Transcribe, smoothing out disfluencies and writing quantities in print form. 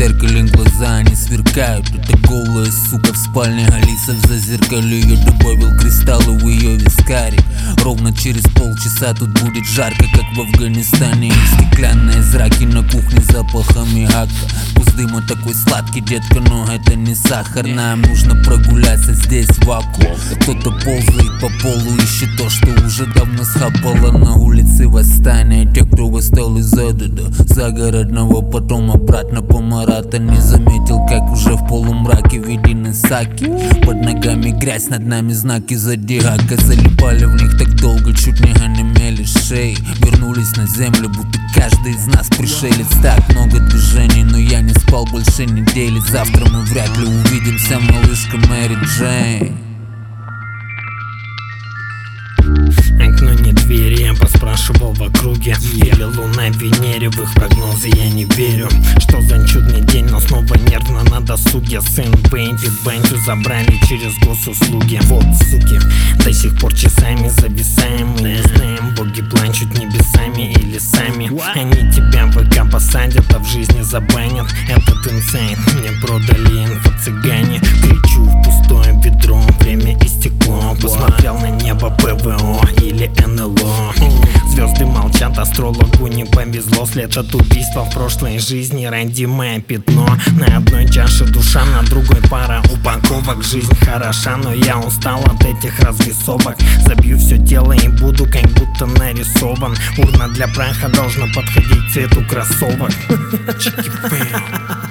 зеркале глаза не сверкают. Это голая сука в спальне, Алиса в зазеркале. Я добавил кристаллы в ее вискаре. Ровно через полчаса тут будет жарко, как в Афганистане. И стеклянные зраки на кухне с запахами хака. Вкус дыма такой сладкий, детка, но это не сахар. Нам нужно прогуляться, здесь вакуум. Кто-то ползает по полу, ищет то, что уже давно схапало. На улице восстание, те, кто восстал из ада, загородного, потом обратно по Марата. Не заметил, как уже в полумраке видны саки. Под ногами грязь, над нами знаки зодиака. Залипали в них так долго, чуть не онемели шеи. Вернулись на землю, будто каждый из нас пришелец. Так много движений, но я не спал больше недели. Завтра мы вряд ли увидимся, малышка Мэри Джейн. Окно не двери, я поспрашивал в округе. Или луна в Венере, в их прогнозы я не верю. Что за чудный день, но снова нервно на досуге. Сын Бенди, Бенди забрали через госуслуги. Вот суки, до сих пор часами зависаем. Мы не знаем, боги плачут небесами или сами. Они тебя в ВК посадят, а в жизни забанят. Этот инсайт мне продали инфо-цыгане. Кричу в пустое ведро, время истекло. Посмотрел на небо, ПВО или НЛО. Звезды молчат, астрологу не повезло. След от убийства в прошлой жизни, родимое пятно. На одной чаше душа, на другой пара упаковок. Жизнь хороша, но я устал от этих развесовок. Забью все тело и буду как будто нарисован. Урна для праха должна подходить цвету кроссовок. Чики-пэм.